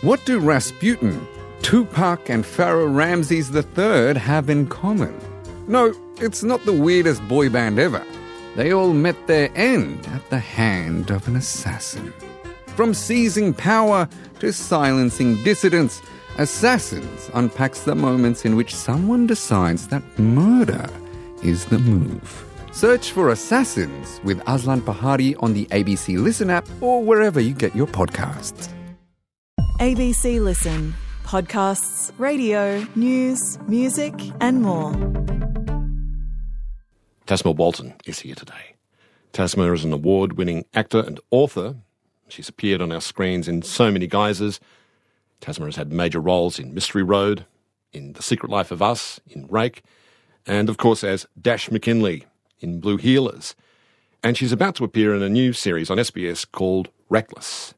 What do Rasputin, Tupac and Pharaoh Ramses III have in common? No, it's not the weirdest boy band ever. They all met their end at the hand of an assassin. From seizing power to silencing dissidents, Assassins unpacks the moments in which someone decides that murder is the move. Search for Assassins with Aslan Pahari on the ABC Listen app or wherever you get your podcasts. ABC Listen. Podcasts, radio, news, music and more. Tasma Walton is here today. Tasma is an award-winning actor and author. She's appeared on our screens in so many guises. Tasma has had major roles in Mystery Road, in The Secret Life of Us, in Rake, and of course as Dash McKinley in Blue Heelers. And she's about to appear in a new series on SBS called Reckless.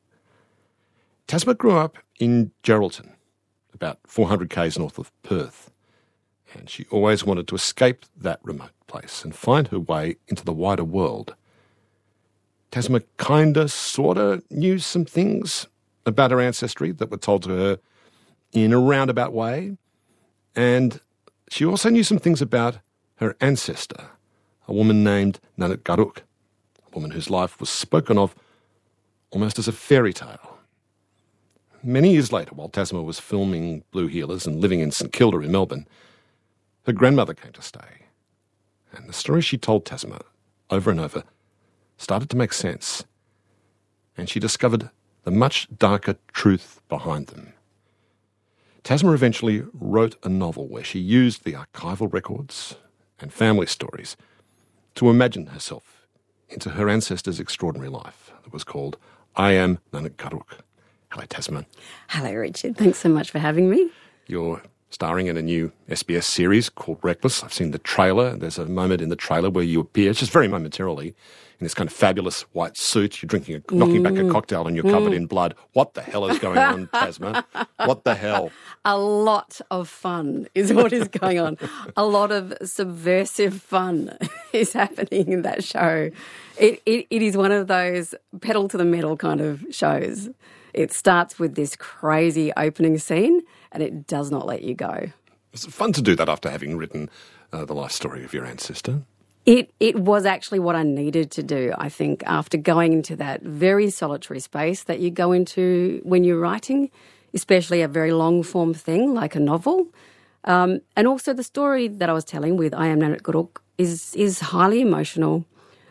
Tasma grew up in Geraldton, about 400 k's north of Perth, and she always wanted to escape that remote place and find her way into the wider world. Tasma kinda, sorta knew some things about her ancestry that were told to her in a roundabout way, and she also knew some things about her ancestor, a woman named Nanit Garuk, a woman whose life was spoken of almost as a fairy tale. Many years later, while Tasma was filming Blue Heelers and living in St Kilda in Melbourne, her grandmother came to stay, and the stories she told Tasma over and over started to make sense, and she discovered the much darker truth behind them. Tasma eventually wrote a novel where she used the archival records and family stories to imagine herself into her ancestor's extraordinary life. It was called I Am Nanit Garuk. Hello, Tasma. Hello, Richard. Thanks so much for having me. You're starring in a new SBS series called Reckless. I've seen the trailer. There's a moment in the trailer where you appear, just very momentarily, in this kind of fabulous white suit. You're knocking back a cocktail and you're covered in blood. What the hell is going on, Tasma? What the hell? A lot of fun is what is going on. A lot of subversive fun is happening in that show. It is one of those pedal to the metal kind of shows. It starts with this crazy opening scene and it does not let you go. It's fun to do that after having written the life story of your ancestor. It was actually what I needed to do, I think, after going into that very solitary space that you go into when you're writing, especially a very long-form thing like a novel. And also the story that I was telling with I Am Nanit Garuk is highly emotional.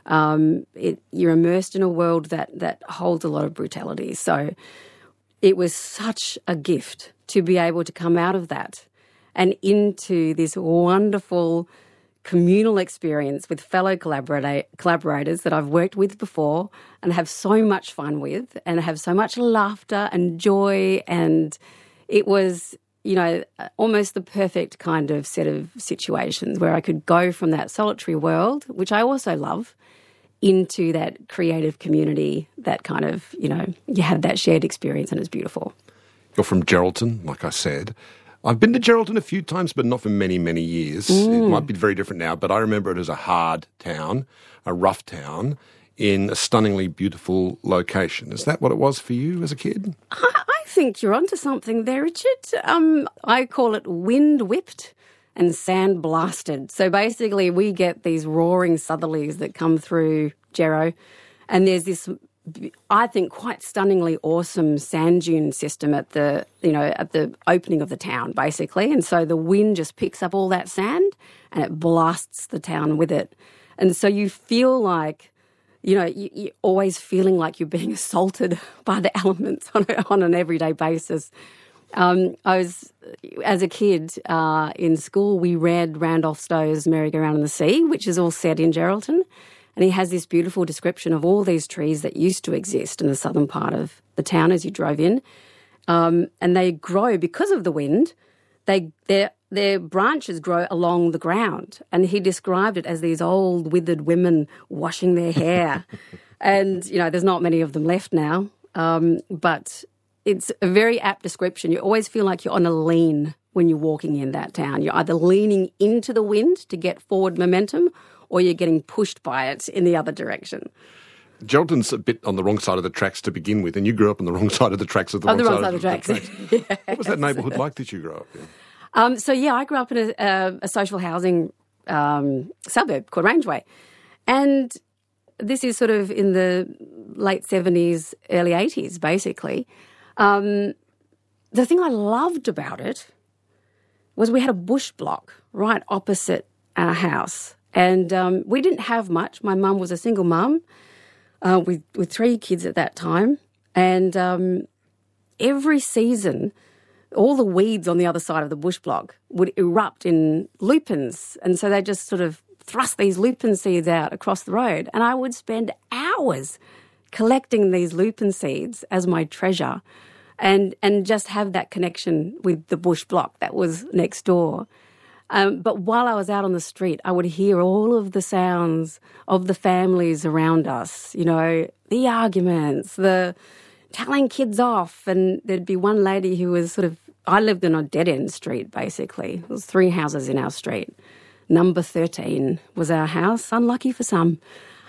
You're immersed in a world that holds a lot of brutality. So it was such a gift to be able to come out of that and into this wonderful communal experience with fellow collaborators that I've worked with before and have so much fun with and have so much laughter and joy. And it was, almost the perfect kind of set of situations where I could go from that solitary world, which I also love, into that creative community that kind of, you have that shared experience and it's beautiful. You're from Geraldton, like I said. I've been to Geraldton a few times, but not for many, many years. It might be very different now, but I remember it as a hard town, a rough town, in a stunningly beautiful location. Is that what it was for you as a kid? I think you're onto something there, Richard. I call it wind-whipped and sand-blasted. So basically we get these roaring southerlies that come through Gero, and there's this, I think, quite stunningly awesome sand dune system at the opening of the town, basically. And so the wind just picks up all that sand and it blasts the town with it. And so you feel like, you're always feeling like you're being assaulted by the elements on an everyday basis. As a kid in school, we read Randolph Stowe's Merry-Go-Round in the Sea, which is all set in Geraldton. And he has this beautiful description of all these trees that used to exist in the southern part of the town as you drove in. And they grow because of the wind. Their branches grow along the ground. And he described it as these old withered women washing their hair. And, there's not many of them left now. But it's a very apt description. You always feel like you're on a lean when you're walking in that town. You're either leaning into the wind to get forward momentum or you're getting pushed by it in the other direction. Geraldton's a bit on the wrong side of the tracks to begin with, and you grew up on the wrong side of the tracks of the On wrong the wrong side of the tracks. tracks. What was that neighbourhood like that you grew up in? I grew up in a social housing suburb called Rangeway. And this is sort of in the late 70s, early 80s, basically. The thing I loved about it was we had a bush block right opposite our house. And we didn't have much. My mum was a single mum with 3 kids at that time. And every season, all the weeds on the other side of the bush block would erupt in lupins. And so they just sort of thrust these lupin seeds out across the road. And I would spend hours collecting these lupin seeds as my treasure and just have that connection with the bush block that was next door. But while I was out on the street, I would hear all of the sounds of the families around us, you know, the arguments, the telling kids off. And there'd be one lady who was I lived in a dead-end street, basically. There was 3 houses in our street. Number 13 was our house, unlucky for some.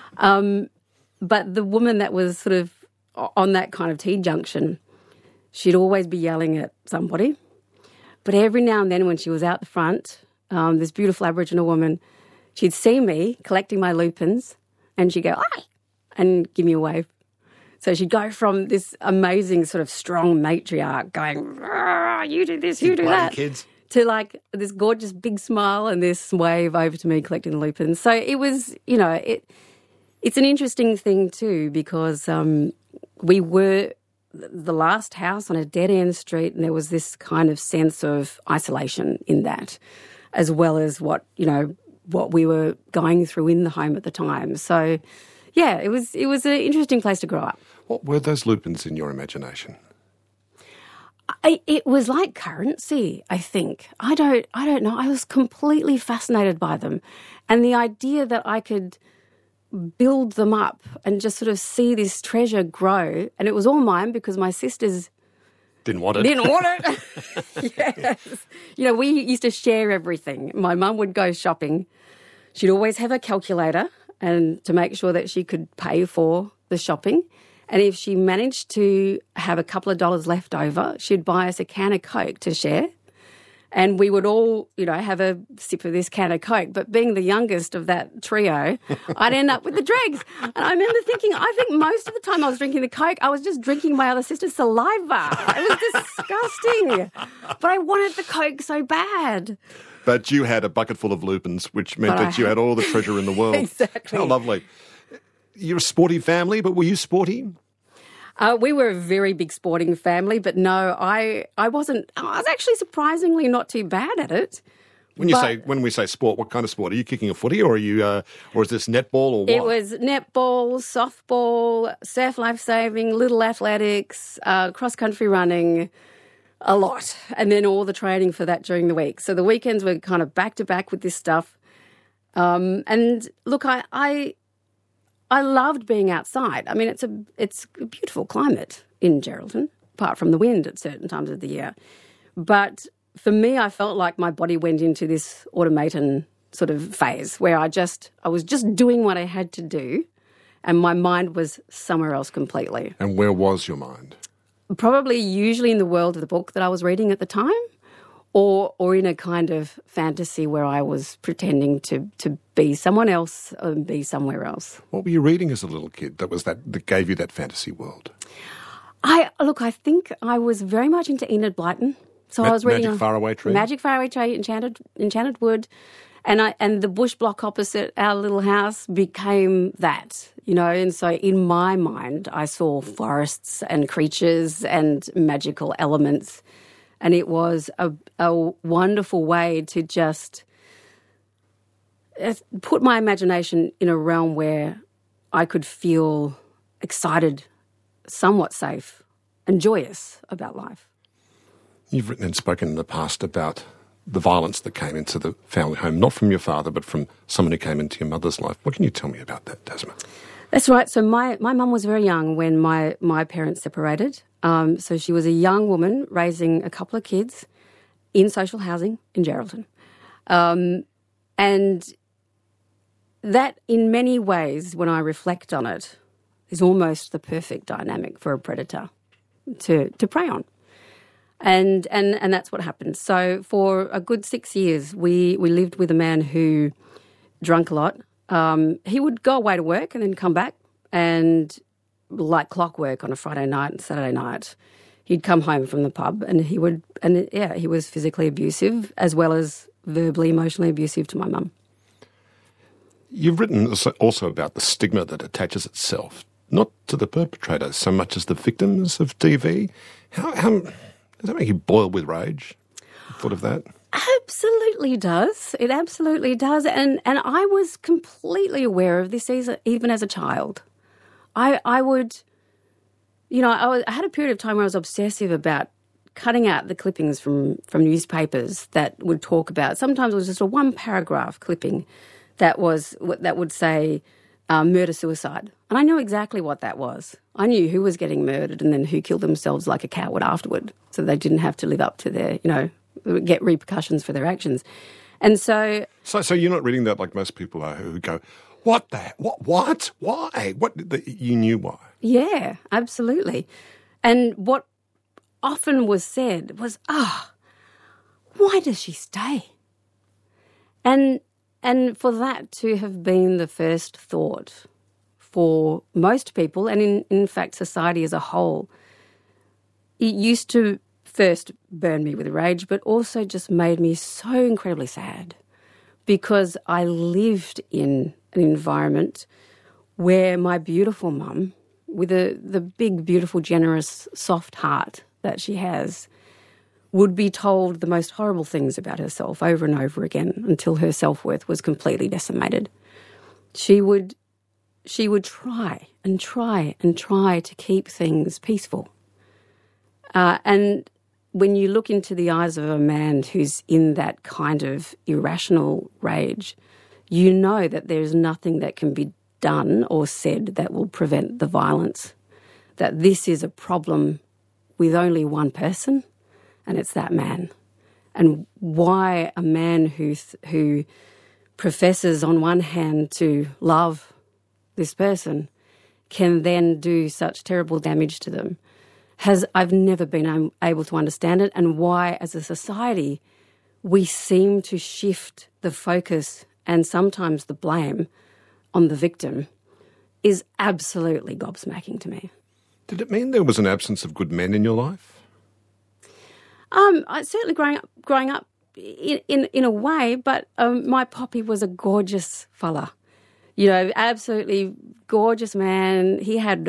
But the woman that was sort of on that kind of T-junction, she'd always be yelling at somebody. But every now and then when she was out the front, this beautiful Aboriginal woman, she'd see me collecting my lupins and she'd go, "Hi," and give me a wave. So she'd go from this amazing sort of strong matriarch going, "You do this, you do that," kids. to like this gorgeous big smile and this wave over to me collecting the lupins. So it was, you know, it's an interesting thing too because we were the last house on a dead-end street and there was this kind of sense of isolation in that, as well as what we were going through in the home at the time. So, yeah, it was an interesting place to grow up. What were those lupins in your imagination? It was like currency, I think. I don't know. I was completely fascinated by them. And the idea that I could build them up and just sort of see this treasure grow. And it was all mine because my sisters Didn't want it. Yes. You know, we used to share everything. My mum would go shopping. She'd always have a calculator and to make sure that she could pay for the shopping. And if she managed to have a couple of dollars left over, she'd buy us a can of Coke to share. And we would all, you know, have a sip of this can of Coke. But being the youngest of that trio, I'd end up with the dregs. And I remember thinking, I think most of the time I was drinking the Coke, I was just drinking my other sister's saliva. It was disgusting. But I wanted the Coke so bad. But you had a bucket full of lupins, which meant that you had all the treasure in the world. Exactly. How lovely. You're a sporty family, but were you sporty? We were a very big sporting family, but no, I wasn't. I was actually surprisingly not too bad at it. When we say sport, what kind of sport? Are you kicking a footy, or are you, or is this netball, or what? It was netball, softball, surf life saving, little athletics, cross country running, a lot, and then all the training for that during the week. So the weekends were kind of back to back with this stuff. And look, I loved being outside. I mean, it's a beautiful climate in Geraldton, apart from the wind at certain times of the year. But for me, I felt like my body went into this automaton sort of phase where I was just doing what I had to do, and my mind was somewhere else completely. And where was your mind? Probably usually in the world of the book that I was reading at the time, or in a kind of fantasy where I was pretending to be someone else and be somewhere else. What were you reading as a little kid that gave you that fantasy world? I think I was very much into Enid Blyton. So I was reading Magic Faraway Tree? Magic Faraway Tree, Enchanted Wood, and the bush block opposite our little house became that, you know. And so in my mind, I saw forests and creatures and magical elements. And it was a wonderful way to just put my imagination in a realm where I could feel excited, somewhat safe, and joyous about life. You've written and spoken in the past about the violence that came into the family home, not from your father, but from someone who came into your mother's life. What can you tell me about that, Tasma? That's right. So my mum was very young when my parents separated. So she was a young woman raising a couple of kids in social housing in Geraldton. And that, in many ways, when I reflect on it, is almost the perfect dynamic for a predator to prey on. And that's what happened. So for a good 6 years, we lived with a man who drank a lot. He would go away to work and then come back, and like clockwork on a Friday night and Saturday night, he'd come home from the pub and he was physically abusive as well as verbally, emotionally abusive to my mum. You've written also about the stigma that attaches itself, not to the perpetrators so much as the victims of DV. How does that make you boil with rage? Thought of that? Absolutely does. It absolutely does. And I was completely aware of this even as a child. I would, I had a period of time where I was obsessive about cutting out the clippings from newspapers that would talk about, sometimes it was just a one-paragraph clipping that would say murder-suicide. And I knew exactly what that was. I knew who was getting murdered and then who killed themselves like a coward afterward, so they didn't have to live up to their, get repercussions for their actions. And so... So you're not reading that like most people are who go, what? Why? You knew why? Yeah, absolutely. And what often was said was, why does she stay? And for that to have been the first thought for most people, and in fact society as a whole, it used to first burn me with rage, but also just made me so incredibly sad because I lived in an environment where my beautiful mum, with the big, beautiful, generous, soft heart that she has, would be told the most horrible things about herself over and over again until her self-worth was completely decimated. She would try and try and try to keep things peaceful. And when you look into the eyes of a man who's in that kind of irrational rage, you know that there's nothing that can be done or said that will prevent the violence, that this is a problem with only one person, and it's that man. And why a man who professes on one hand to love this person can then do such terrible damage to them I've never been able to understand it, and why as a society we seem to shift the focus and sometimes the blame on the victim is absolutely gobsmacking to me. Did it mean there was an absence of good men in your life? I certainly growing up in a way, but my poppy was a gorgeous fella. Absolutely gorgeous man. He had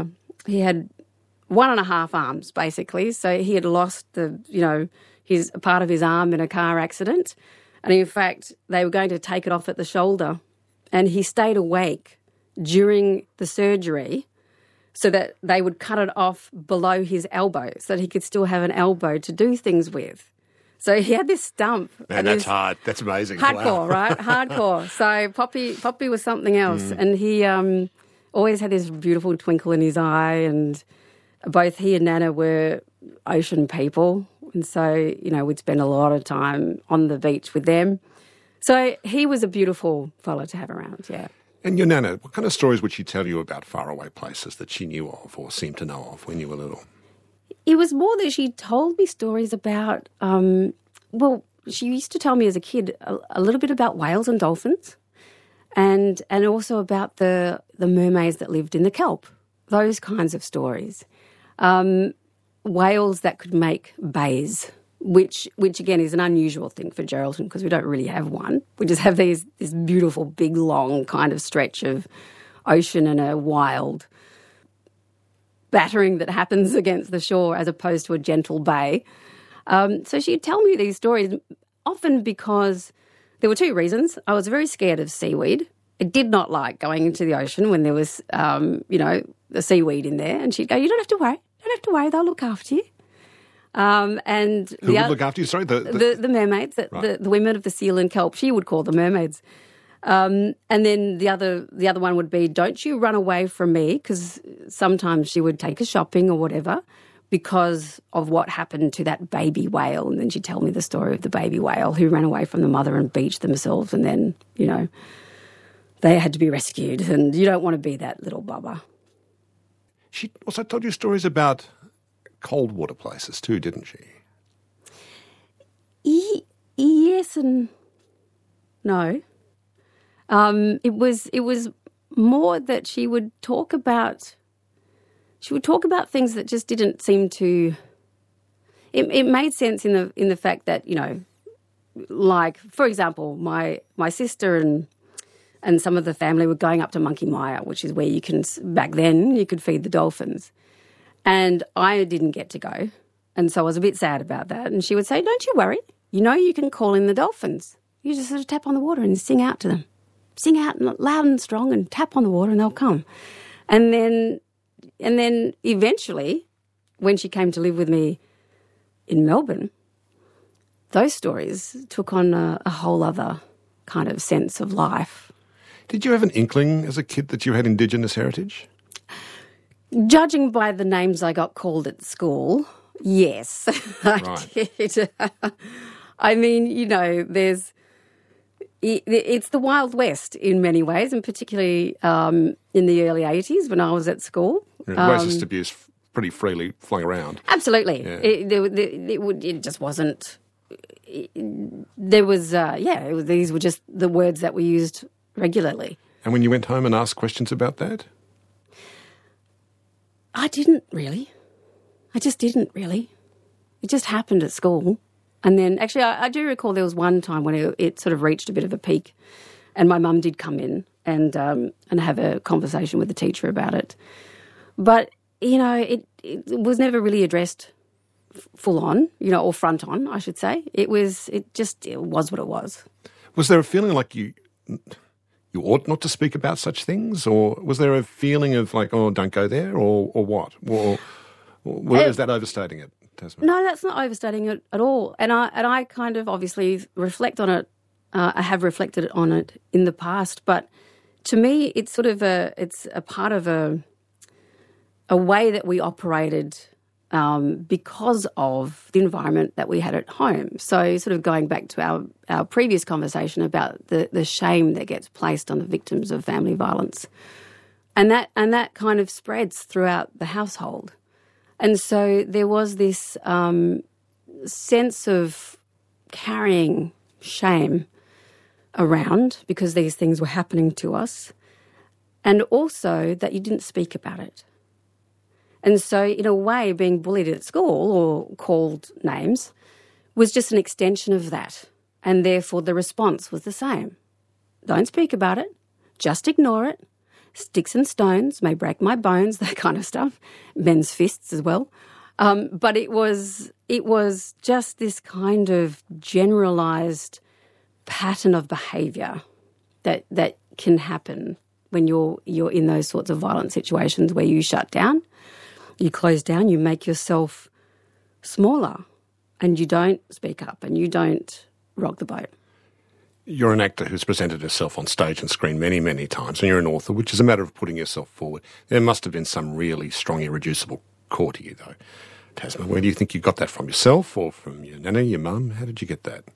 1.5 arms basically, so he had lost his part of his arm in a car accident, and in fact they were going to take it off at the shoulder, and he stayed awake during the surgery so that they would cut it off below his elbow so that he could still have an elbow to do things with. So he had this stump. Man, that's hard. That's amazing. Hardcore, Wow. Right? Hardcore. So Poppy was something else, and he always had this beautiful twinkle in his eye, and both he and Nana were ocean people, and so, we'd spend a lot of time on the beach with them. So he was a beautiful fella to have around, yeah. And your Nana, what kind of stories would she tell you about faraway places that she knew of or seemed to know of when you were little? It was more that she told me stories about, she used to tell me as a kid a little bit about whales and dolphins, and also about the mermaids that lived in the kelp, those kinds of stories. Whales that could make bays, which again is an unusual thing for Geraldton because we don't really have one. We just have this beautiful, big, long kind of stretch of ocean and a wild battering that happens against the shore as opposed to a gentle bay. So she'd tell me these stories, often because there were two reasons. I was very scared of seaweed. I did not like going into the ocean when there was, the seaweed in there. And she'd go, "You don't have to worry. Don't have to worry. They'll look after you." And who would look after you? Sorry, the mermaids, right. the women of the seal and kelp. She would call them mermaids. And then the other one would be, "Don't you run away from me," because sometimes she would take us shopping or whatever because of what happened to that baby whale. And then she'd tell me the story of the baby whale who ran away from the mother and beached themselves, and then they had to be rescued. And you don't want to be that little bubba. She also told you stories about cold water places too, didn't she? Yes and no. It was more that she would talk about things that just didn't seem to. It made sense in the fact that, you know, like, for example, my sister and some of the family were going up to Monkey Mia, which is where back then you could feed the dolphins. And I didn't get to go. And so I was a bit sad about that. And she would say, don't you worry. You know you can call in the dolphins. You just sort of tap on the water and sing out to them. Sing out loud and strong and tap on the water and they'll come. And then eventually, when she came to live with me in Melbourne, those stories took on a whole other kind of sense of life. Did you have an inkling as a kid that you had Indigenous heritage? Judging by the names I got called at school, yes, I did. I mean, you know, it's the Wild West in many ways, and particularly in the early 80s when I was at school. Racist abuse pretty freely flung around. Absolutely. Yeah. It just wasn't... There was, these were just the words that we used regularly. And when you went home and asked questions about that? I didn't really. I just didn't really. It just happened at school. And then, actually, I do recall there was one time when it sort of reached a bit of a peak and my mum did come in and have a conversation with the teacher about it. But, you know, it was never really addressed full on, you know, or front on, I should say. It was what it was. Was there a feeling like you ought not to speak about such things? Or was there a feeling of like, oh, don't go there, or what? Or is that overstating it, Tasma? No, that's not overstating it at all. And I kind of obviously reflect on it. I have reflected on it in the past, but to me, it's sort of it's a part of a way that we operated because of the environment that we had at home. So sort of going back to our previous conversation about the shame that gets placed on the victims of family violence. And that kind of spreads throughout the household. And so there was this sense of carrying shame around because these things were happening to us, and also that you didn't speak about it. And so, in a way, being bullied at school or called names was just an extension of that. And therefore, the response was the same. Don't speak about it. Just ignore it. Sticks and stones may break my bones, that kind of stuff. Men's fists as well. But it was just this kind of generalised pattern of behaviour that can happen when you're in those sorts of violent situations where you shut down. You close down, you make yourself smaller, and you don't speak up and you don't rock the boat. You're an actor who's presented herself on stage and screen many, many times, and you're an author, which is a matter of putting yourself forward. There must have been some really strong, irreducible core to you, though. Tasma, where do you think you got that from? Yourself or from your nana, your mum? How did you get that?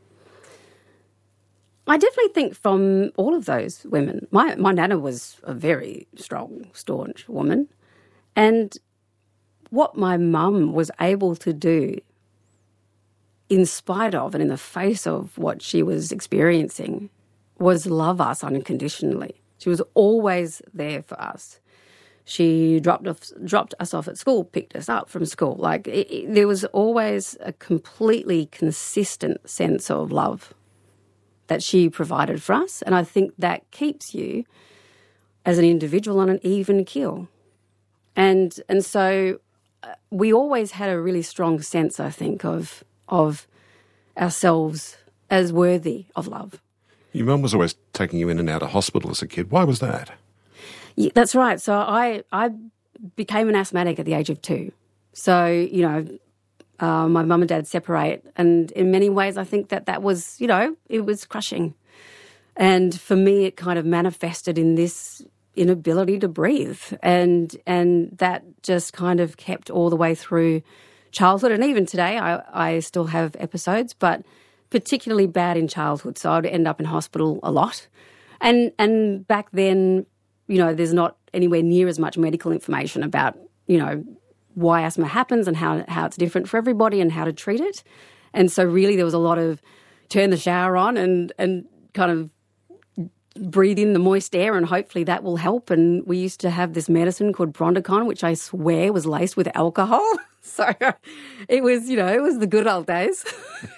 I definitely think from all of those women. My nana was a very strong, staunch woman, and what my mum was able to do in spite of and in the face of what she was experiencing was love us unconditionally. She was always there for us. She dropped us off at school, picked us up from school. There was always a completely consistent sense of love that she provided for us, and I think that keeps you as an individual on an even keel. And so we always had a really strong sense, I think, of ourselves as worthy of love. Your mum was always taking you in and out of hospital as a kid. Why was that? Yeah, that's right. So I became an asthmatic at the age of 2. So, you know, my mum and dad separate, and in many ways I think that was, you know, it was crushing. And for me it kind of manifested in this inability to breathe, and that just kind of kept all the way through childhood. And even today I still have episodes, but particularly bad in childhood. So I'd end up in hospital a lot. And back then there's not anywhere near as much medical information about, why asthma happens and how it's different for everybody and how to treat it. And so really there was a lot of turn the shower on and kind of breathe in the moist air and hopefully that will help. And we used to have this medicine called Brondicon, which I swear was laced with alcohol. So it was, it was the good old days.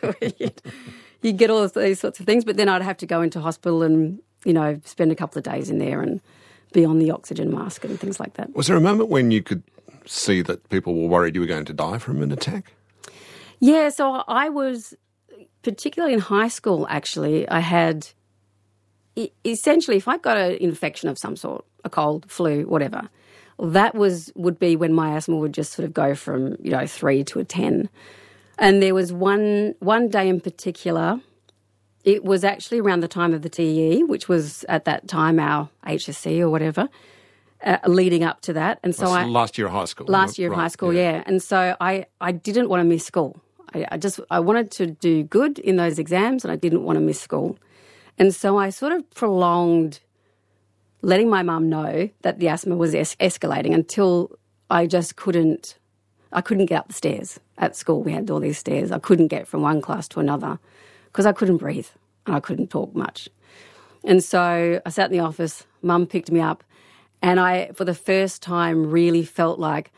You'd get all of these sorts of things, but then I'd have to go into hospital and, spend a couple of days in there and be on the oxygen mask and things like that. Was there a moment when you could see that people were worried you were going to die from an attack? Yeah, so I was, particularly in high school, actually, I had, essentially, if I got an infection of some sort, a cold, flu, whatever, that would be when my asthma would just sort of go from, 3 to a 10. And there was one day in particular, it was actually around the time of the TE, which was at that time our HSC or whatever, leading up to that. And so last year of high school. Last year of high school, yeah. And so I didn't want to miss school. I wanted to do good in those exams and I didn't want to miss school. And so I sort of prolonged letting my mum know that the asthma was escalating until I just couldn't get up the stairs at school. We had all these stairs. I couldn't get from one class to another because I couldn't breathe and I couldn't talk much. And so I sat in the office, Mum picked me up, and I, for the first time, really felt like,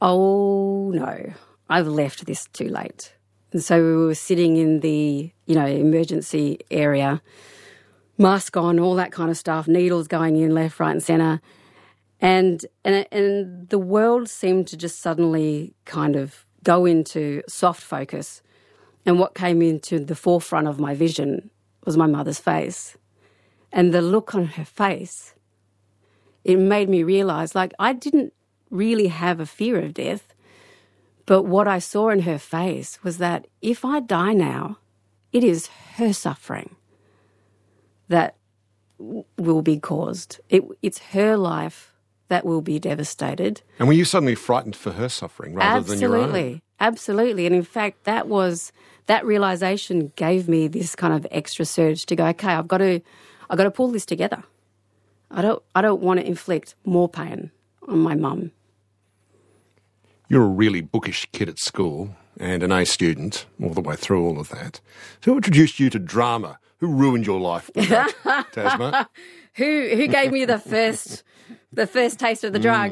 oh no, I've left this too late. And so we were sitting in the, emergency area, mask on, all that kind of stuff, needles going in left, right and centre. And the world seemed to just suddenly kind of go into soft focus. And what came into the forefront of my vision was my mother's face. And the look on her face, it made me realise, I didn't really have a fear of death, but what I saw in her face was that if I die now, it is her suffering that will be caused. It's her life that will be devastated. And were you suddenly frightened for her suffering rather than your own? Absolutely. And in fact, that realisation gave me this kind of extra surge to go, okay, I've got to pull this together. I don't want to inflict more pain on my mum. You're a really bookish kid at school and an A student all the way through all of that. So who introduced you to drama? Who ruined your life with that, Tasma? Who gave me the first taste of the drug?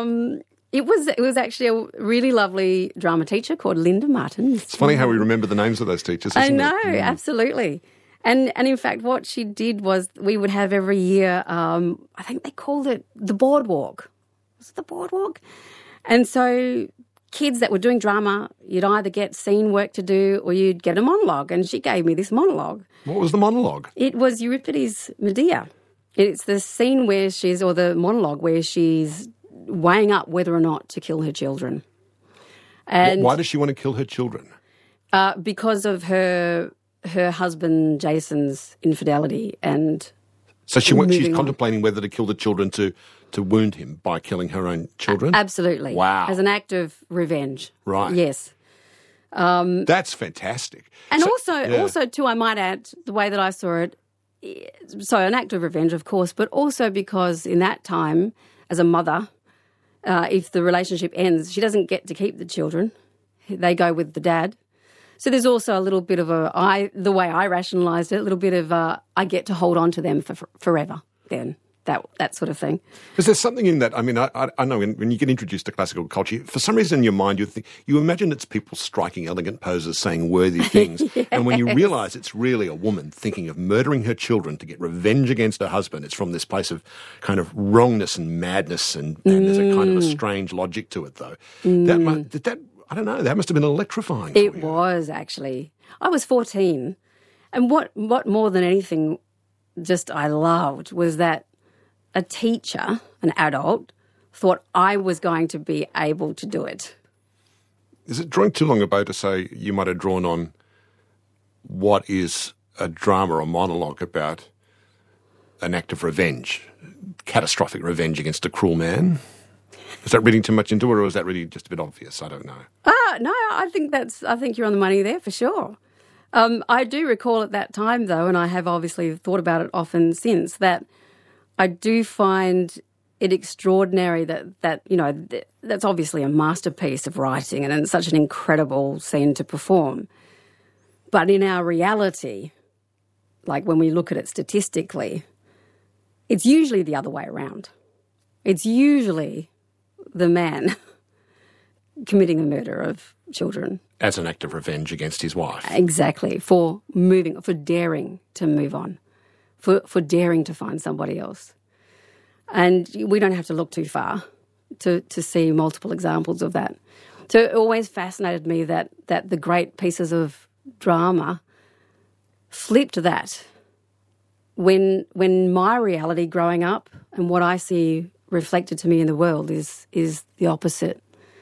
It was actually a really lovely drama teacher called Linda Martin. It's funny how we remember the names of those teachers, isn't it? I know, absolutely. And in fact, what she did was we would have every year, I think they called it the boardwalk. Was it the boardwalk? And so kids that were doing drama, you'd either get scene work to do or you'd get a monologue. And she gave me this monologue. What was the monologue? It was Euripides' Medea. It's the scene or the monologue where she's weighing up whether or not to kill her children. And why does she want to kill her children? Because of her husband Jason's infidelity and so she's contemplating whether to kill the children to wound him by killing her own children? Absolutely. Wow. As an act of revenge. Right. Yes. That's fantastic. And also too, I might add, the way that I saw it, so an act of revenge, of course, but also because in that time, as a mother, if the relationship ends, she doesn't get to keep the children. They go with the dad. So there's also a little bit of the way I rationalised it, a little bit of I get to hold on to them for forever then, that sort of thing. Because there's something in that, I mean, I know when you get introduced to classical culture, for some reason in your mind you imagine it's people striking elegant poses, saying worthy things, Yes. And when you realise it's really a woman thinking of murdering her children to get revenge against her husband, it's from this place of kind of wrongness and madness, and there's a kind of a strange logic to it, though. I don't know, that must have been electrifying for you. It was, actually. I was 14, and what more than anything just I loved was that a teacher, an adult, thought I was going to be able to do it. Is it drawing too long a bow to say you might have drawn on what is a drama or monologue about an act of revenge, catastrophic revenge against a cruel man? Is that reading too much into it, or is that really just a bit obvious? I don't know. No, I think you're on the money there for sure. I do recall at that time, though, and I have obviously thought about it often since, that I do find it extraordinary that that's obviously a masterpiece of writing and it's such an incredible scene to perform. But in our reality, like when we look at it statistically, it's usually the other way around. It's usually the man committing the murder of children. As an act of revenge against his wife. Exactly, for daring to move on, for daring to find somebody else. And we don't have to look too far to see multiple examples of that. So it always fascinated me that the great pieces of drama flipped that. When my reality growing up and what I see reflected to me in the world is the opposite.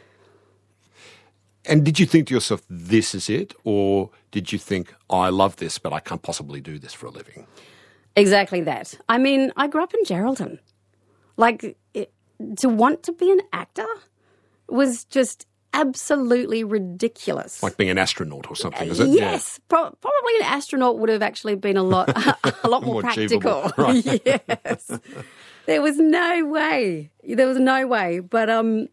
And did you think to yourself, this is it? Or did you think, I love this, but I can't possibly do this for a living? Exactly that. I mean, I grew up in Geraldton. To want to be an actor was just absolutely ridiculous. Like being an astronaut or something, is it? Yes. Yeah. Probably an astronaut would have actually been a lot more practical. Right. Yes. There was no way. But, and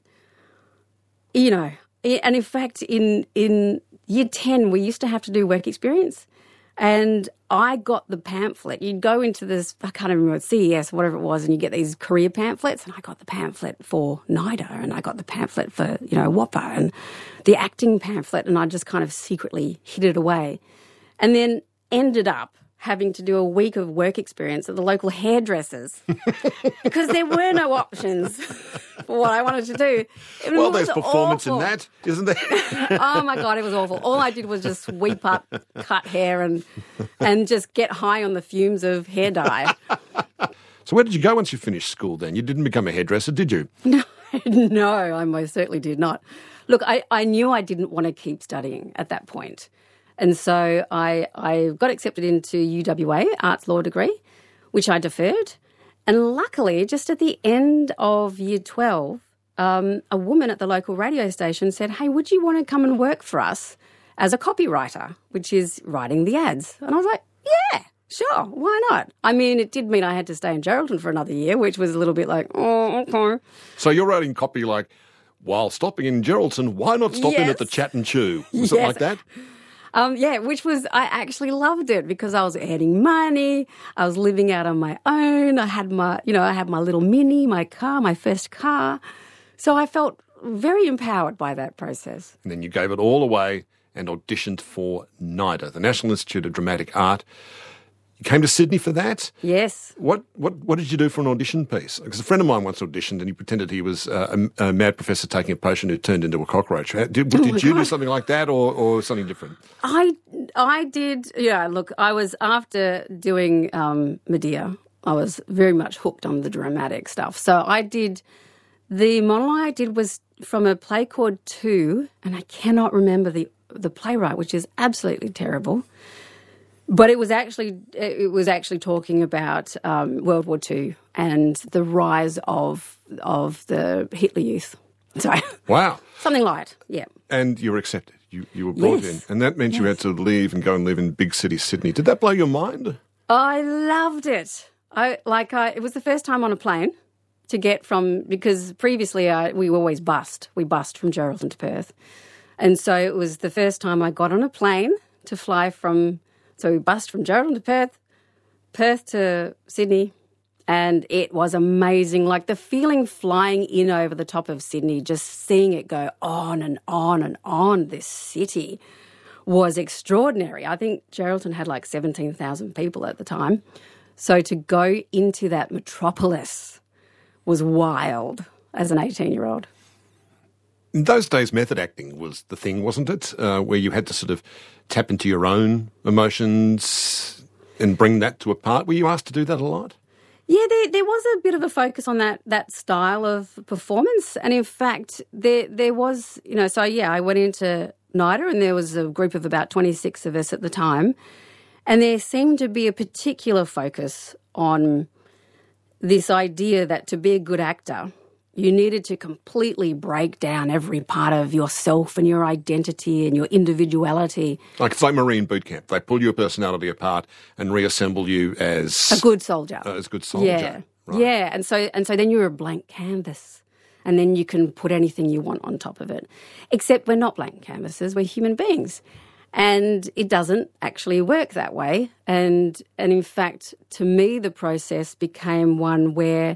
in fact, in year 10, we used to have to do work experience. And I got the pamphlet. You'd go into this, I can't remember, CES, whatever it was, and you get these career pamphlets. And I got the pamphlet for NIDA, and I got the pamphlet for, WAPA, and the acting pamphlet, and I just kind of secretly hid it away. And then ended up having to do a week of work experience at the local hairdressers because there were no options for what I wanted to do. There's performance awful. In that, isn't there? Oh, my God, it was awful. All I did was just sweep up, cut hair and just get high on the fumes of hair dye. So where did you go once you finished school then? You didn't become a hairdresser, did you? No, I most certainly did not. Look, I knew I didn't want to keep studying at that point. And so I got accepted into UWA, arts law degree, which I deferred. And luckily, just at the end of year 12, a woman at the local radio station said, hey, would you want to come and work for us as a copywriter, which is writing the ads? And I was like, yeah, sure, why not? I mean, it did mean I had to stay in Geraldton for another year, which was a little bit like, oh, okay. So you're writing copy like, while stopping in Geraldton, why not stop in at the Chat and Chew? Was it like that? Which was, I actually loved it because I was earning money. I was living out on my own. I had my little Mini, my car, my first car. So I felt very empowered by that process. And then you gave it all away and auditioned for NIDA, the National Institute of Dramatic Art. You came to Sydney for that? Yes. What did you do for an audition piece? Because a friend of mine once auditioned and he pretended he was a mad professor taking a potion who turned into a cockroach. Did you do something like that or something different? I did, yeah, look, I was, after doing Medea, I was very much hooked on the dramatic stuff. So the monologue I did was from a play called Two, and I cannot remember the playwright, which is absolutely terrible. But it was actually talking about World War II and the rise of the Hitler Youth. So wow, something light, yeah. And you were accepted. You were brought in, and that meant you had to leave and go and live in big city Sydney. Did that blow your mind? I loved it. It was the first time on a plane to get from, because previously we always bussed. We bussed from Geraldton to Perth, and so it was the first time I got on a plane to fly from. So we bussed from Geraldton to Perth, Perth to Sydney, and it was amazing. Like the feeling flying in over the top of Sydney, just seeing it go on and on and on, this city was extraordinary. I think Geraldton had like 17,000 people at the time. So to go into that metropolis was wild as an 18-year-old. In those days, method acting was the thing, wasn't it? Where you had to sort of tap into your own emotions and bring that to a part. Were you asked to do that a lot? Yeah, there was a bit of a focus on that style of performance. And in fact, there was, so yeah, I went into NIDA and there was a group of about 26 of us at the time. And there seemed to be a particular focus on this idea that to be a good actor, you needed to completely break down every part of yourself and your identity and your individuality. It's like Marine boot camp. They pull your personality apart and reassemble you as... a good soldier. As a good soldier. Yeah. Right. Yeah, and so then you're a blank canvas, and then you can put anything you want on top of it. Except we're not blank canvases, we're human beings. And it doesn't actually work that way. And in fact, to me, the process became one where,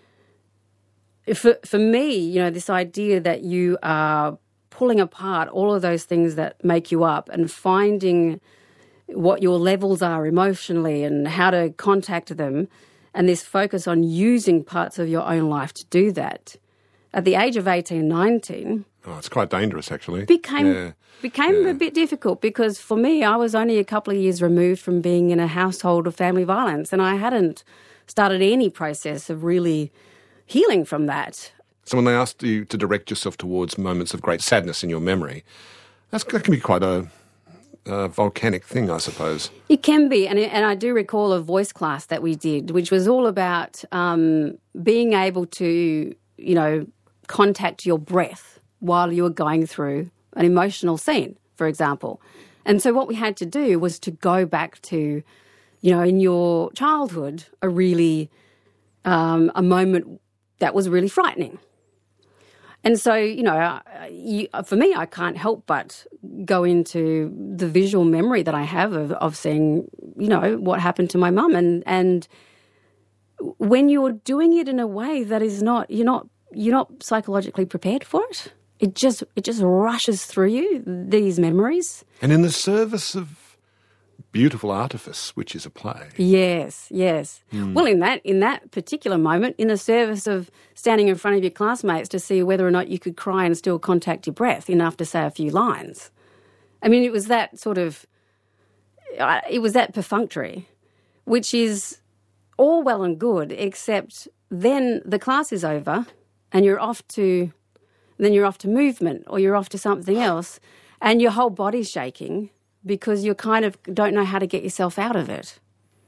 for me, you know, this idea that you are pulling apart all of those things that make you up and finding what your levels are emotionally and how to contact them, and this focus on using parts of your own life to do that. At the age of 18, 19... Oh, it's quite dangerous, actually. Became a bit difficult because for me, I was only a couple of years removed from being in a household of family violence, and I hadn't started any process of really healing from that. So when they asked you to direct yourself towards moments of great sadness in your memory, that can be quite a volcanic thing, I suppose. It can be, and I do recall a voice class that we did, which was all about being able to, you know, contact your breath while you were going through an emotional scene, for example. And so what we had to do was to go back to, you know, in your childhood, a moment that was really frightening. And so, you know, for me, I can't help but go into the visual memory that I have of seeing, you know, what happened to my mum. And when you're doing it in a way that is not, you're not psychologically prepared for it, it just rushes through you, these memories. And in the service of beautiful artifice, which is a play. Yes. Well, in that particular moment, in the service of standing in front of your classmates to see whether or not you could cry and still contact your breath enough to say a few lines. I mean, it was that perfunctory, which is all well and good, except then the class is over and you're off to movement or you're off to something else and your whole body's shaking because you kind of don't know how to get yourself out of it.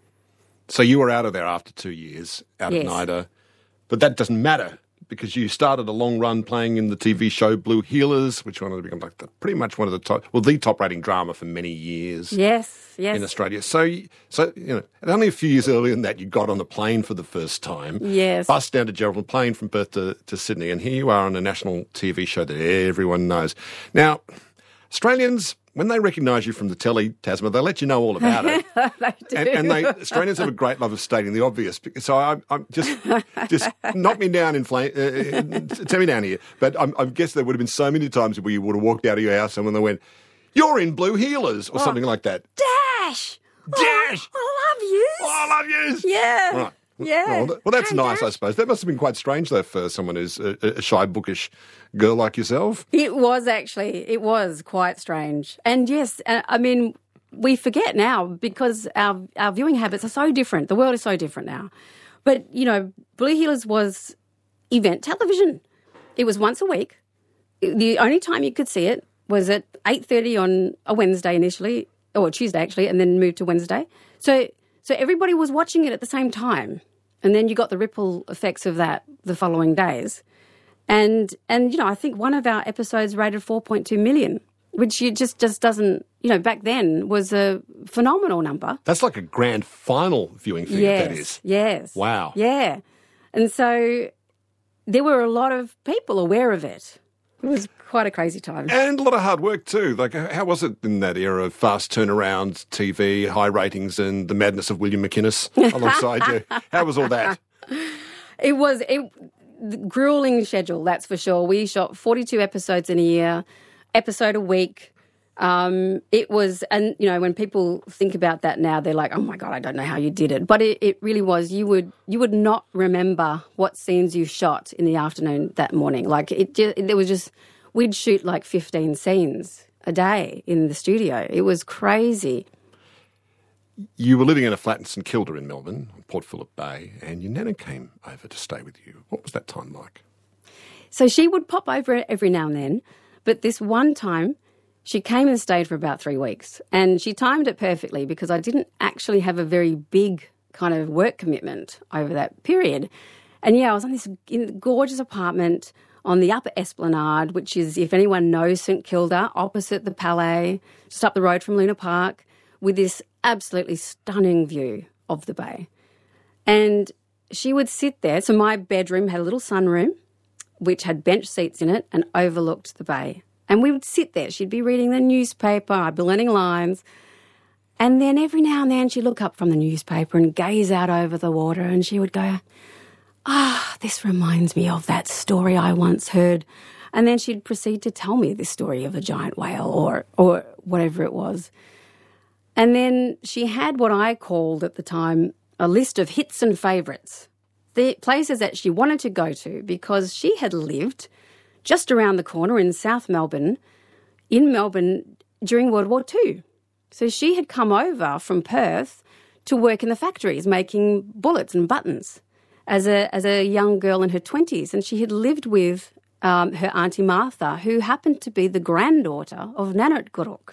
So you were out of there after 2 years, out of NIDA. But that doesn't matter because you started a long run playing in the TV show Blue Heelers, which went on to become pretty much one of the top rating drama for many years. Yes. In Australia. So you know, only a few years earlier than that, you got on the plane for the first time. Yes. Bus down to Geraldton, plane from Perth to Sydney, and here you are on a national TV show that everyone knows. Now, Australians, when they recognise you from the telly, Tasma, they let you know all about it. They do. And Australians have a great love of stating the obvious. So I'm just knock me down in flame, tell me down here. But I guess there would have been so many times where you would have walked out of your house and when they went, "You're in Blue Heelers," or something like that. Dash! Dash! I love you. Oh, I love yous. Yeah. Right. Yeah. Well, that's nice, I suppose. That must have been quite strange, though, for someone who's a shy, bookish girl like yourself. It was quite strange. And yes, I mean, we forget now because our viewing habits are so different. The world is so different now. But, you know, Blue Heelers was event television. It was once a week. The only time you could see it was at 8:30 on a Wednesday initially, or Tuesday actually, and then moved to Wednesday. So everybody was watching it at the same time. And then you got the ripple effects of that the following days. And you know, I think one of our episodes rated 4.2 million, which you just doesn't, you know, back then was a phenomenal number. That's like a grand final viewing figure, that is. Yes. Wow. Yeah. And so there were a lot of people aware of it. It was quite a crazy time. And a lot of hard work too. Like, how was it in that era of fast turnaround TV, high ratings, and the madness of William McInnes alongside you? How was all that? It was the grueling schedule, that's for sure. We shot 42 episodes in a year, episode a week. It was, and you know, when people think about that now, they're like, "Oh my God, I don't know how you did it." But it really was. You would not remember what scenes you shot in the afternoon that morning. Like we'd shoot like 15 scenes a day in the studio. It was crazy. You were living in a flat in St Kilda in Melbourne, on Port Phillip Bay, and your nana came over to stay with you. What was that time like? So she would pop over every now and then, but this one time, she came and stayed for about 3 weeks, and she timed it perfectly because I didn't actually have a very big kind of work commitment over that period. And yeah, I was on this gorgeous apartment on the Upper Esplanade, which is, if anyone knows St Kilda, opposite the Palais, just up the road from Luna Park, with this absolutely stunning view of the bay. And she would sit there. So my bedroom had a little sunroom, which had bench seats in it and overlooked the bay. And we would sit there. She'd be reading the newspaper. I'd be learning lines. And then every now and then she'd look up from the newspaper and gaze out over the water and she would go, this reminds me of that story I once heard. And then she'd proceed to tell me this story of a giant whale or whatever it was. And then she had what I called at the time a list of hits and favourites, the places that she wanted to go to, because she had lived just around the corner in South Melbourne, during World War II. So she had come over from Perth to work in the factories making bullets and buttons as a young girl in her 20s. And she had lived with her Auntie Martha, who happened to be the granddaughter of Nanurt Guruk.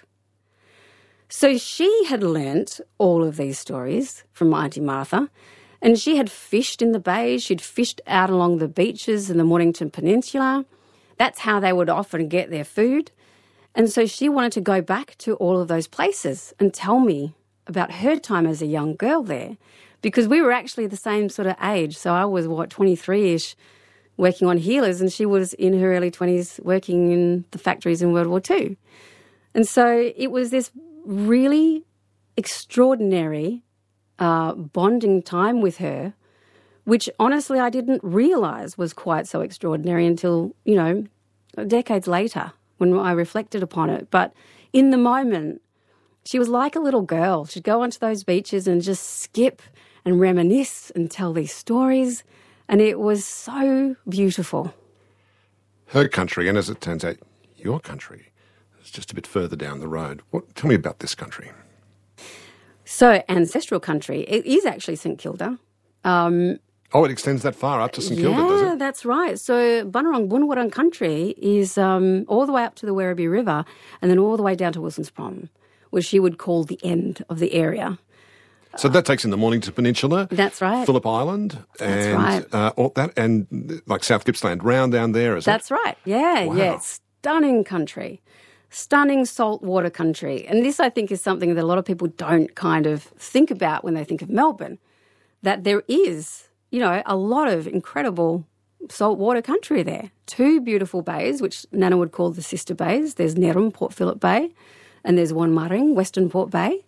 So she had learnt all of these stories from Auntie Martha, and she had fished in the bay. She'd fished out along the beaches in the Mornington Peninsula. That's how they would often get their food. And so she wanted to go back to all of those places and tell me about her time as a young girl there, because we were actually the same sort of age. So I was, 23-ish, working on healers, and she was in her early 20s working in the factories in World War II. And so it was this really extraordinary bonding time with her, which honestly I didn't realise was quite so extraordinary until, decades later when I reflected upon it. But in the moment, she was like a little girl. She'd go onto those beaches and just skip and reminisce and tell these stories, and it was so beautiful. Her country, and as it turns out, your country, is just a bit further down the road. Tell me about this country. So, ancestral country, it is actually St Kilda. It extends that far up to St Kilda, does it? Yeah, that's right. So Bunurong Bunurong country is all the way up to the Werribee River and then all the way down to Wilson's Prom, which she would call the end of the area. So that takes in the Mornington Peninsula. That's right. Phillip Island. That's right. All that, and like South Gippsland Round down there, is That's right. Yeah, Wow. yeah. Stunning country. Stunning saltwater country. And this, I think, is something that a lot of people don't kind of think about when they think of Melbourne, that there is, a lot of incredible saltwater country there. 2 beautiful bays, which Nana would call the sister bays. There's Nerum, Port Phillip Bay, and there's Wanmaring, Western Port Bay.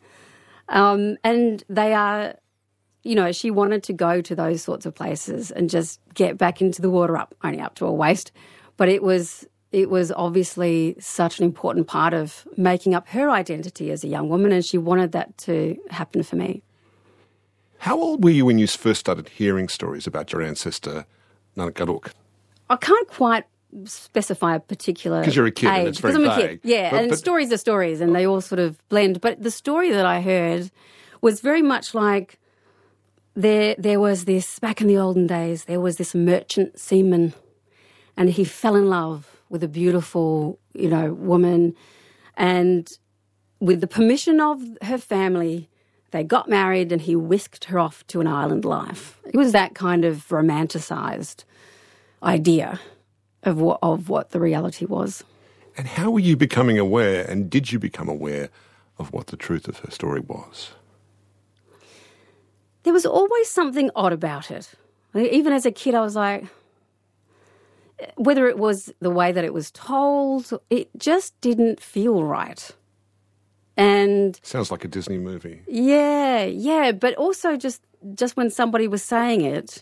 And they are, she wanted to go to those sorts of places and just get back into the water only up to her waist. But it was obviously such an important part of making up her identity as a young woman, and she wanted that to happen for me. How old were you when you first started hearing stories about your ancestor, Nanurt Guruk? I can't quite specify a particular age. Because you're a kid and it's very vague. I'm a vague. kid, yeah, but stories are stories and they all sort of blend. But the story that I heard was very much like there was this, back in the olden days, there was this merchant seaman and he fell in love with a beautiful, woman, and with the permission of her family, they got married and he whisked her off to an island life. It was that kind of romanticised idea of what the reality was. And how were you becoming aware, and did you become aware of what the truth of her story was? There was always something odd about it. Even as a kid, I was like, whether it was the way that it was told, it just didn't feel right. And sounds like a Disney movie. Yeah, but also just when somebody was saying it,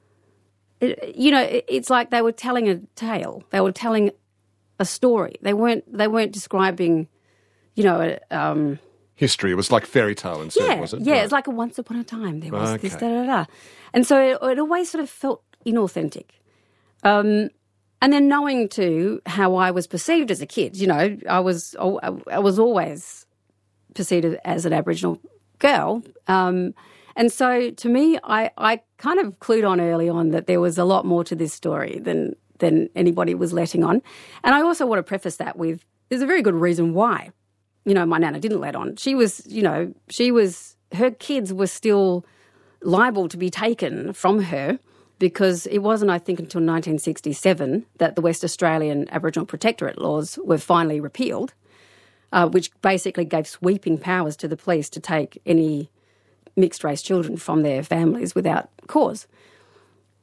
it's like they were telling a tale. They were telling a story. They weren't describing, history. It was like fairy tale instead, was it? Yeah, Right. it's like a once upon a time. There was this, da-da-da. And so it always sort of felt inauthentic. And then knowing, too, how I was perceived as a kid, I was always perceived as an Aboriginal girl. And so to me, I kind of clued on early on that there was a lot more to this story than anybody was letting on. And I also want to preface that with, there's a very good reason why, my Nana didn't let on. She was, her kids were still liable to be taken from her because it wasn't, I think, until 1967 that the West Australian Aboriginal Protectorate laws were finally repealed, which basically gave sweeping powers to the police to take any mixed-race children from their families without cause.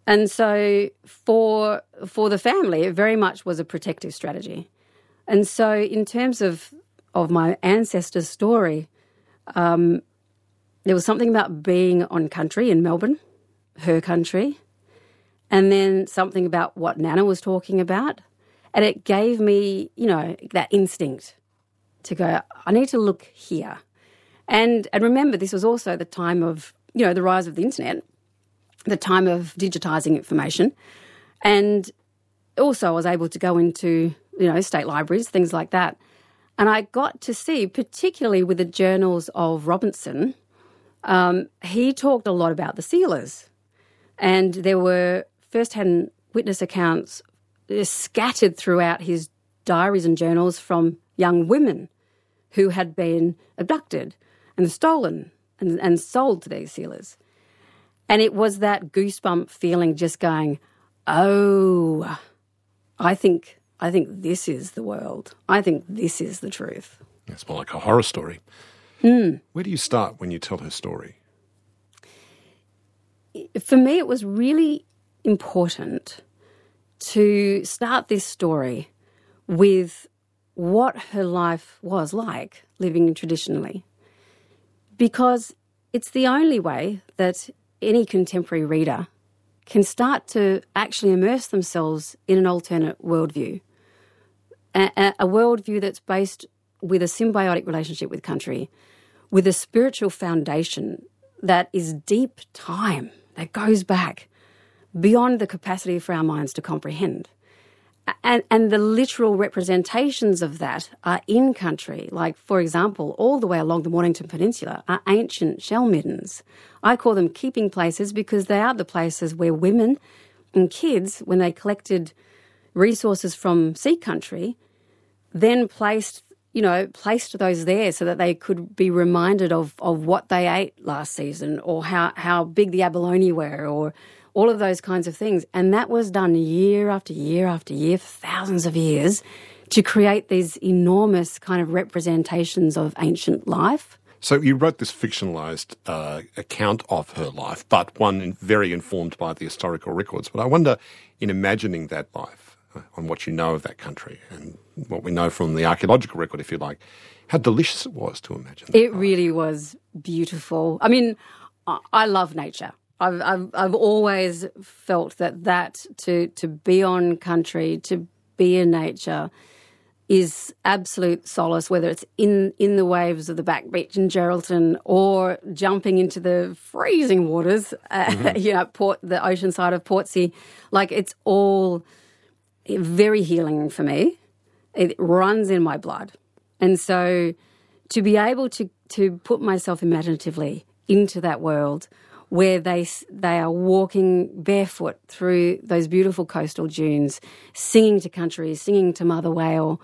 And so for the family, it very much was a protective strategy. And so in terms of my ancestors' story, there was something about being on country in Melbourne, her country, and then something about what Nana was talking about. And it gave me, that instinct to go, I need to look here. And remember, this was also the time of, the rise of the internet, the time of digitising information. And also I was able to go into, state libraries, things like that. And I got to see, particularly with the journals of Robinson, he talked a lot about the sealers. And there were first-hand witness accounts scattered throughout his diaries and journals from young women who had been abducted and stolen and sold to these sealers. And it was that goosebump feeling just going, oh, I think this is the world. I think this is the truth. It's more like a horror story. Where do you start when you tell her story? For me, it was really important to start this story with what her life was like living traditionally, because it's the only way that any contemporary reader can start to actually immerse themselves in an alternate worldview, a worldview that's based with a symbiotic relationship with country, with a spiritual foundation that is deep time, that goes back beyond the capacity for our minds to comprehend. And the literal representations of that are in country. Like, for example, all the way along the Mornington Peninsula are ancient shell middens. I call them keeping places because they are the places where women and kids, when they collected resources from sea country, then placed those there so that they could be reminded of what they ate last season, or how big the abalone were, or all of those kinds of things. And that was done year after year after year for thousands of years to create these enormous kind of representations of ancient life. So you wrote this fictionalised account of her life, but one very informed by the historical records. But I wonder, in imagining that life, on what you know of that country and what we know from the archaeological record, if you like, how delicious it was to imagine. It really was beautiful. I mean, I love nature. I've always felt that to be on country, to be in nature, is absolute solace, whether it's in the waves of the back beach in Geraldton or jumping into the freezing waters, the ocean side of Portsea. Like, it's all very healing for me. It runs in my blood. And so to be able to put myself imaginatively into that world where they are walking barefoot through those beautiful coastal dunes, singing to country, singing to Mother Whale.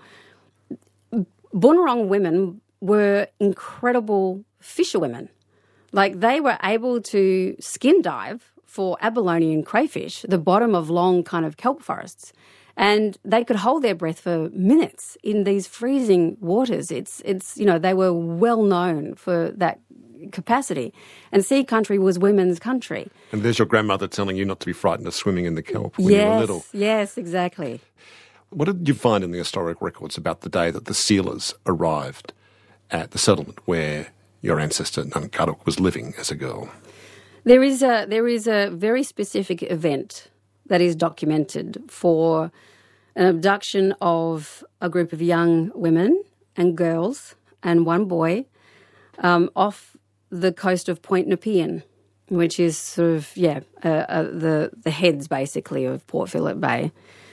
Bunurong women were incredible fisherwomen. Like, they were able to skin dive for abalone and crayfish at the bottom of long kind of kelp forests. And they could hold their breath for minutes in these freezing waters. It's they were well known for that capacity. And sea country was women's country. And there's your grandmother telling you not to be frightened of swimming in the kelp when you were little. Yes, exactly. What did you find in the historic records about the day that the sealers arrived at the settlement where your ancestor Nunkaruk was living as a girl? There is a very specific event that is documented for an abduction of a group of young women and girls and one boy off the coast of Point Nepean, which is sort of, the heads basically of Port Phillip Bay,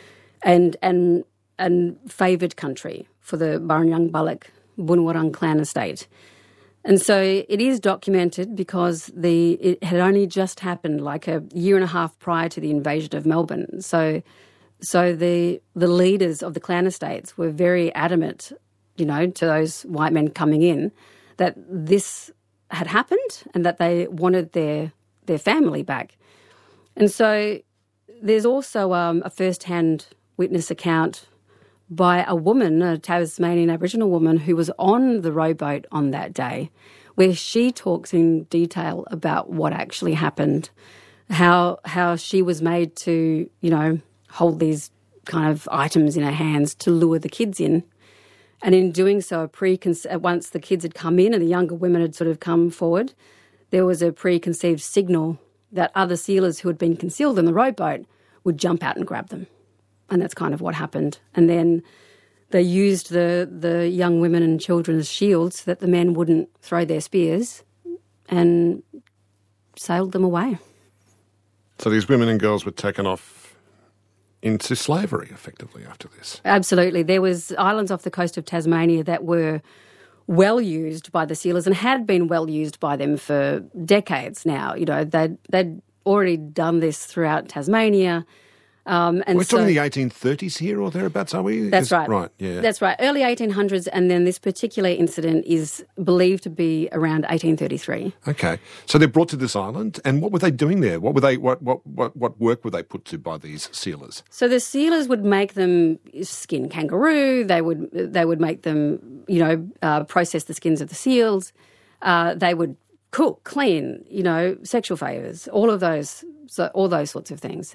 and favoured country for the Barnyang Balak Bunurong clan estate. And so it is documented because it had only just happened like a year and a half prior to the invasion of Melbourne. So the leaders of the clan estates were very adamant, to those white men coming in, that this had happened and that they wanted their family back. And so there's also a first-hand witness account by a woman, a Tasmanian Aboriginal woman, who was on the rowboat on that day, where she talks in detail about what actually happened, how she was made to, hold these kind of items in her hands to lure the kids in. And in doing so, once the kids had come in and the younger women had sort of come forward, there was a preconceived signal that other sealers who had been concealed in the rowboat would jump out and grab them. And that's kind of what happened. And then they used the young women and children as shields so that the men wouldn't throw their spears, and sailed them away. So these women and girls were taken off into slavery, effectively, after this. Absolutely. There was islands off the coast of Tasmania that were well used by the sealers and had been well used by them for decades now. They'd already done this throughout Tasmania. And we're talking the 1830s here or thereabouts, are we? That's right. Right, yeah. That's right. Early 1800s, and then this particular incident is believed to be around 1833. Okay. So they're brought to this island, and what were they doing there? What work were they put to by these sealers? So the sealers would make them skin kangaroo. They would make them, process the skins of the seals. They would cook, clean, sexual favours, all those sorts of things.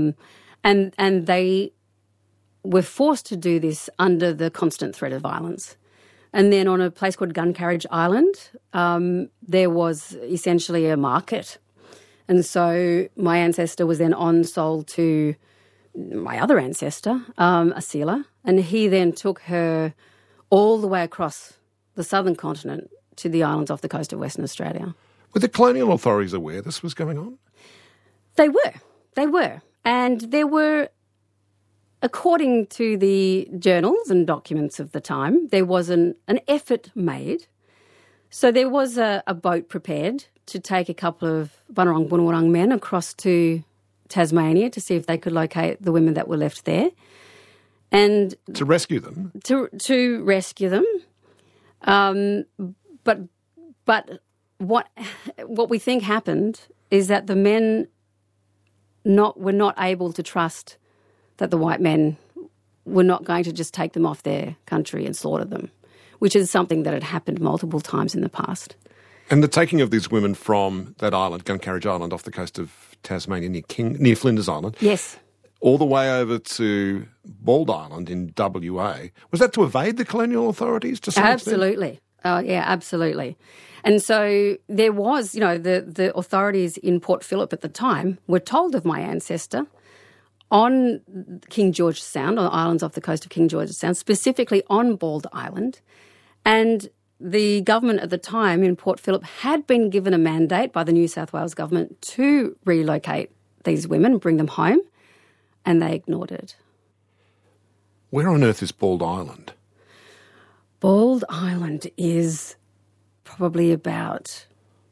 And they were forced to do this under the constant threat of violence. And then on a place called Gun Carriage Island, there was essentially a market. And so my ancestor was then on-sold to my other ancestor, a sealer, and he then took her all the way across the southern continent to the islands off the coast of Western Australia. Were the colonial authorities aware this was going on? They were. And there were, according to the journals and documents of the time, there was an effort made. So there was a boat prepared to take a couple of Bunurong Bunurong men across to Tasmania to see if they could locate the women that were left there. And to rescue them? To rescue them. But what we think happened is that the men were not able to trust that the white men were not going to just take them off their country and slaughter them, which is something that had happened multiple times in the past. And the taking of these women from that island, Gun Carriage Island, off the coast of Tasmania, near Flinders Island, yes, all the way over to Bald Island in WA, was that to evade the colonial authorities to some Absolutely. Yeah, absolutely. And so there was, the authorities in Port Phillip at the time were told of my ancestor on King George Sound, on islands off the coast of King George Sound, specifically on Bald Island. And the government at the time in Port Phillip had been given a mandate by the New South Wales government to relocate these women, bring them home, and they ignored it. Where on earth is Bald Island? Bald Island is probably about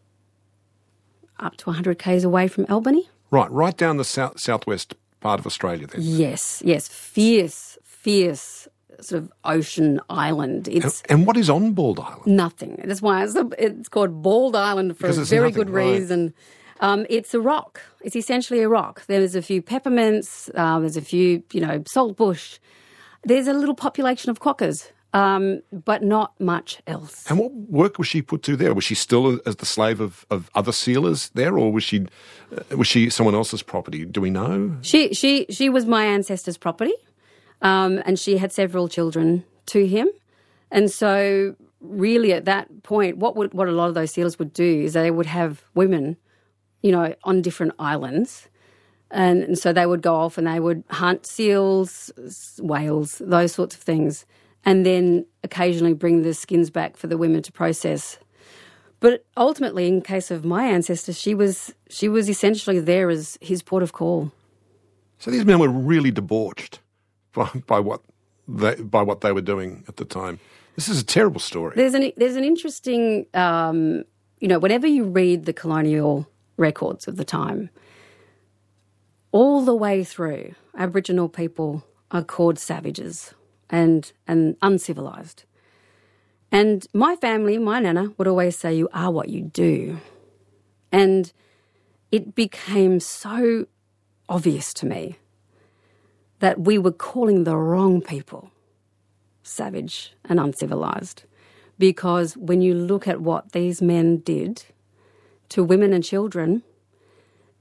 up to 100 k's away from Albany. Right down the southwest part of Australia then. Yes, fierce sort of ocean island. And what is on Bald Island? Nothing. That's why it's called Bald Island for a very good reason. Right. It's a rock. It's essentially a rock. There's a few peppermints. There's a few, salt bush. There's a little population of quokkas. But not much else. And what work was she put to there? Was she still as the slave of other sealers there, or was she someone else's property? Do we know? She was my ancestor's property, and she had several children to him. And so really at that point, what a lot of those sealers would do is they would have women, on different islands. And so they would go off and they would hunt seals, whales, those sorts of things, and then occasionally bring the skins back for the women to process. But ultimately, in case of my ancestor, she was essentially there as his port of call. So these men were really debauched by what they were doing at the time. This is a terrible story. There's an interesting, whenever you read the colonial records of the time, all the way through, Aboriginal people are called savages and uncivilised. And my family, my nana, would always say, you are what you do. And it became so obvious to me that we were calling the wrong people savage and uncivilised. Because when you look at what these men did to women and children,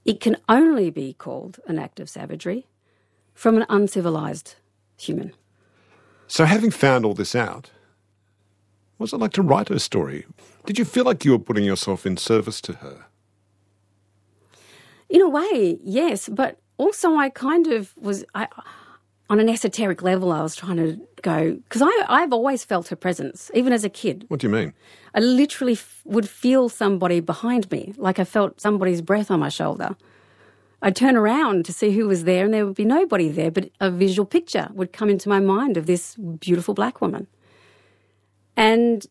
it can only be called an act of savagery from an uncivilised human. So having found all this out, what was it like to write her story? Did you feel like you were putting yourself in service to her? In a way, yes, but also I kind of was, on an esoteric level, I was trying to go, because I've always felt her presence, even as a kid. What do you mean? I literally would feel somebody behind me, like I felt somebody's breath on my shoulder. I'd turn around to see who was there and there would be nobody there, but a visual picture would come into my mind of this beautiful black woman. And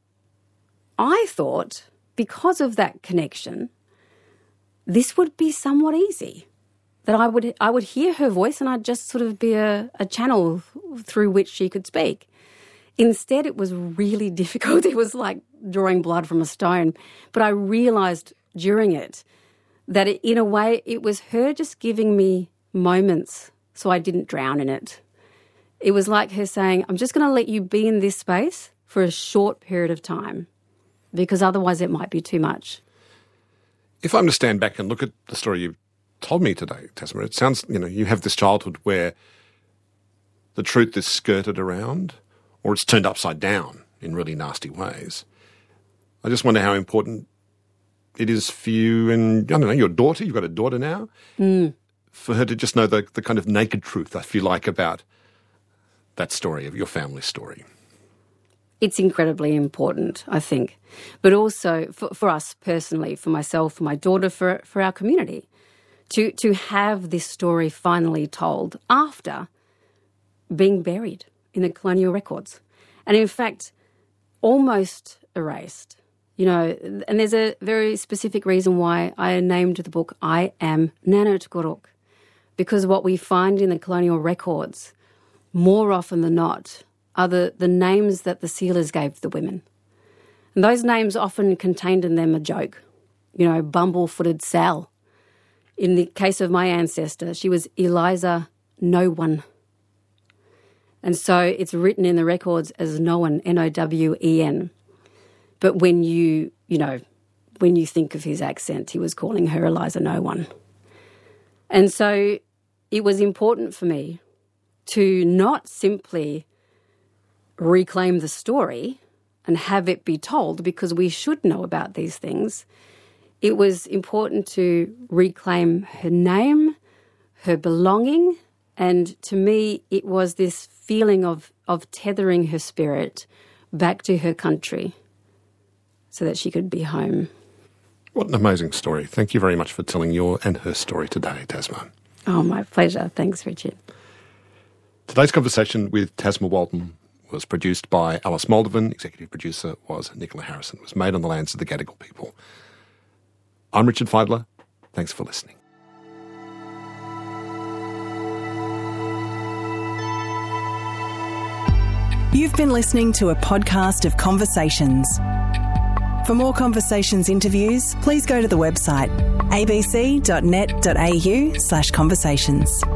I thought, because of that connection, this would be somewhat easy, that I would hear her voice and I'd just sort of be a channel through which she could speak. Instead, it was really difficult. It was like drawing blood from a stone. But I realised during it that in a way it was her just giving me moments so I didn't drown in it. It was like her saying, I'm just going to let you be in this space for a short period of time because otherwise it might be too much. If I'm to stand back and look at the story you've told me today, Tasma, it sounds, you have this childhood where the truth is skirted around or it's turned upside down in really nasty ways. I just wonder how important it is for you and, your daughter, you've got a daughter now, for her to just know the kind of naked truth, I feel like, about that story, of your family story. It's incredibly important, I think, but also for us personally, for myself, for my daughter, for our community, to have this story finally told after being buried in the colonial records. And in fact, almost erased, and there's a very specific reason why I named the book I Am Nanut Guruk, because what we find in the colonial records, more often than not, are the names that the sealers gave the women. And those names often contained in them a joke, bumble-footed Sal. In the case of my ancestor, she was Eliza No One. And so it's written in the records as Nowen, N-O-W-E-N. But when you think of his accent, he was calling her Eliza No One. And so it was important for me to not simply reclaim the story and have it be told, because we should know about these things. It was important to reclaim her name, her belonging, and to me it was this feeling of tethering her spirit back to her country so that she could be home. What an amazing story. Thank you very much for telling your and her story today, Tasma. Oh, my pleasure. Thanks, Richard. Today's conversation with Tasma Walton was produced by Alice Moldovan. Executive producer was Nicola Harrison. It was made on the lands of the Gadigal people. I'm Richard Feidler. Thanks for listening. You've been listening to a podcast of Conversations. For more Conversations interviews, please go to the website abc.net.au/conversations.